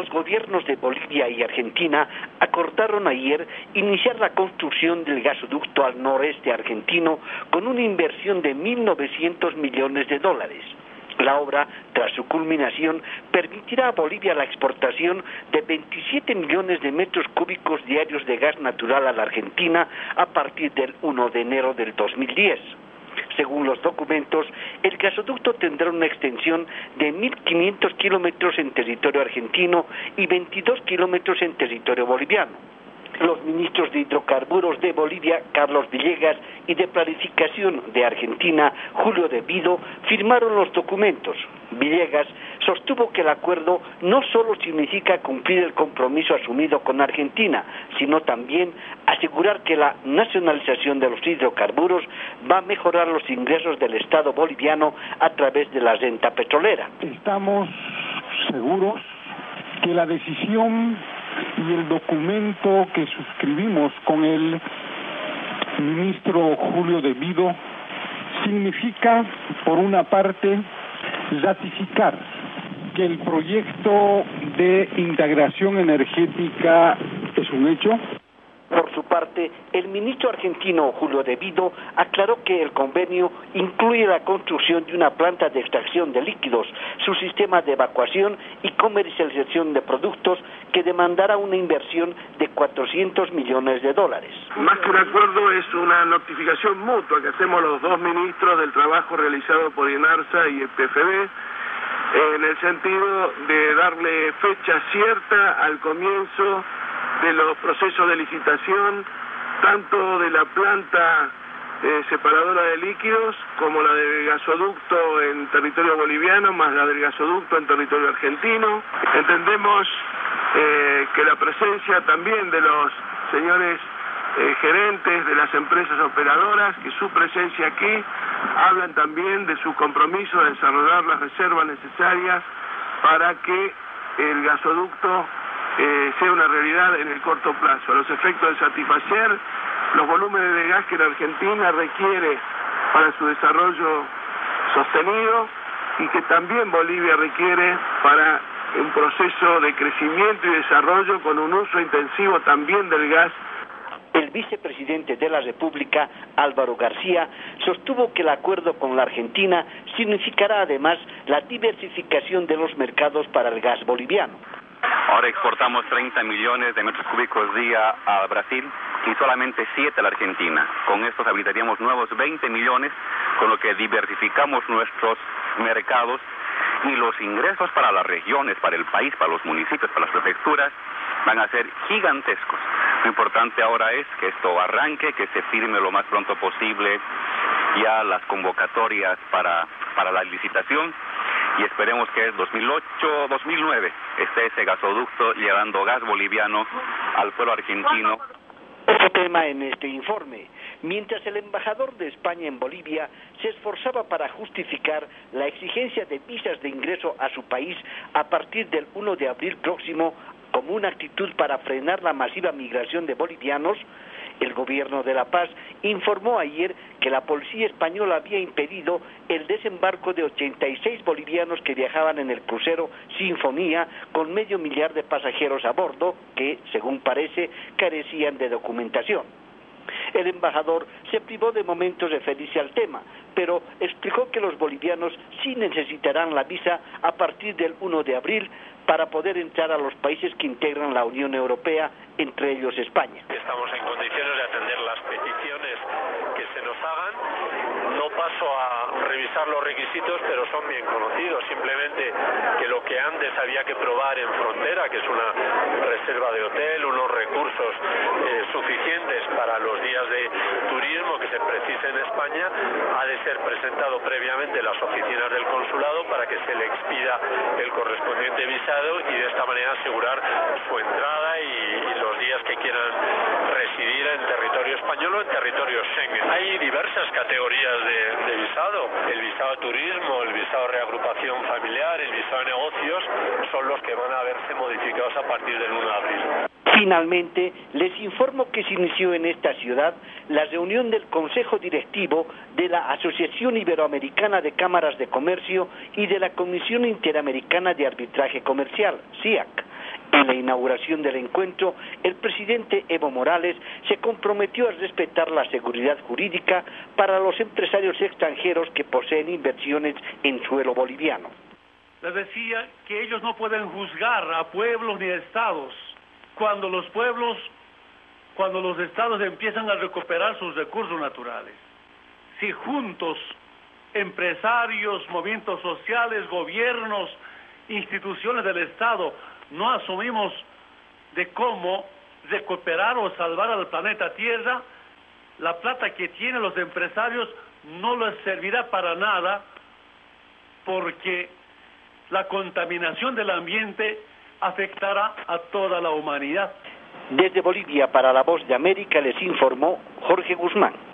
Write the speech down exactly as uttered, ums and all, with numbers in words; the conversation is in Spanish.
los gobiernos de Bolivia y Argentina acordaron ayer iniciar la construcción del gasoducto al noreste argentino con una inversión de mil novecientos millones de dólares. La obra, tras su culminación, permitirá a Bolivia la exportación de veintisiete millones de metros cúbicos diarios de gas natural a la Argentina a partir del primero de enero del dos mil diez. Según los documentos, el gasoducto tendrá una extensión de mil quinientos kilómetros en territorio argentino y veintidós kilómetros en territorio boliviano. Los ministros de Hidrocarburos de Bolivia, Carlos Villegas, y de Planificación de Argentina, Julio De Vido, firmaron los documentos. Villegas sostuvo que el acuerdo no solo significa cumplir el compromiso asumido con Argentina, sino también asegurar que la nacionalización de los hidrocarburos va a mejorar los ingresos del Estado boliviano a través de la renta petrolera. Estamos seguros que la decisión y el documento que suscribimos con el ministro Julio De Vido significa, por una parte, ratificar que el proyecto de integración energética es un hecho. Por su parte, el ministro argentino Julio De Vido aclaró que el convenio incluye la construcción de una planta de extracción de líquidos, su sistema de evacuación y comercialización de productos que demandará una inversión de cuatrocientos millones de dólares. Más que un acuerdo, es una notificación mutua que hacemos los dos ministros del trabajo realizado por INARSA y el P F D, en el sentido de darle fecha cierta al comienzo de los procesos de licitación, tanto de la planta eh, separadora de líquidos como la del gasoducto en territorio boliviano, más la del gasoducto en territorio argentino. Entendemos eh, que la presencia también de los señores eh, gerentes de las empresas operadoras, que su presencia aquí hablan también de su compromiso de desarrollar las reservas necesarias para que el gasoducto Eh, sea una realidad en el corto plazo, a los efectos de satisfacer los volúmenes de gas que la Argentina requiere para su desarrollo sostenido y que también Bolivia requiere para un proceso de crecimiento y desarrollo con un uso intensivo también del gas. El vicepresidente de la República, Álvaro García, sostuvo que el acuerdo con la Argentina significará además la diversificación de los mercados para el gas boliviano. Ahora exportamos treinta millones de metros cúbicos día a Brasil y solamente siete a la Argentina. Con esto habilitaríamos nuevos veinte millones, con lo que diversificamos nuestros mercados y los ingresos para las regiones, para el país, para los municipios, para las prefecturas, van a ser gigantescos. Lo importante ahora es que esto arranque, que se firme lo más pronto posible ya las convocatorias para, para la licitación. Y esperemos que en dos mil ocho dos mil nueve esté ese gasoducto llevando gas boliviano al pueblo argentino. Otro tema en este informe. Mientras el embajador de España en Bolivia se esforzaba para justificar la exigencia de visas de ingreso a su país a partir del primero de abril próximo como una actitud para frenar la masiva migración de bolivianos, el gobierno de La Paz informó ayer que la policía española había impedido el desembarco de ochenta y seis bolivianos que viajaban en el crucero Sinfonía con medio millar de pasajeros a bordo que, según parece, carecían de documentación. El embajador se privó de momento de referirse al tema, pero explicó que los bolivianos sí necesitarán la visa a partir del primero de abril para poder entrar a los países que integran la Unión Europea, entre ellos España. Estamos en condiciones de atender las peticiones que se nos hagan. No paso a revisar los requisitos, pero son bien conocidos. Simplemente que lo que antes había que probar en frontera, que es una reserva de hotel, unos recursos eh, suficientes para los días de turismo que se precise en España, ha de ser presentado previamente en las oficinas del consulado para que se le expida el correspondiente visado y de esta manera asegurar su entrada y, y los días que quieran residir en territorio español o en territorio Schengen. Hay diversas categorías de, de visado. El visado turismo, el visado reagrupación familiar, el visado de negocios son los que van a verse modificados a partir del primero de abril. Finalmente, les informo que se inició en esta ciudad la reunión del Consejo Directivo de la Asociación Iberoamericana de Cámaras de Comercio y de la Comisión Interamericana de Arbitraje Comercial, C I A C. En la inauguración del encuentro, el presidente Evo Morales se comprometió a respetar la seguridad jurídica para los empresarios extranjeros que poseen inversiones en suelo boliviano. Les decía que ellos no pueden juzgar a pueblos ni a estados cuando los pueblos, cuando los estados empiezan a recuperar sus recursos naturales. Si juntos, empresarios, movimientos sociales, gobiernos, instituciones del Estado, no asumimos de cómo recuperar o salvar al planeta Tierra, la plata que tienen los empresarios no les servirá para nada, porque la contaminación del ambiente afectará a toda la humanidad. Desde Bolivia, para La Voz de América, les informó Jorge Guzmán.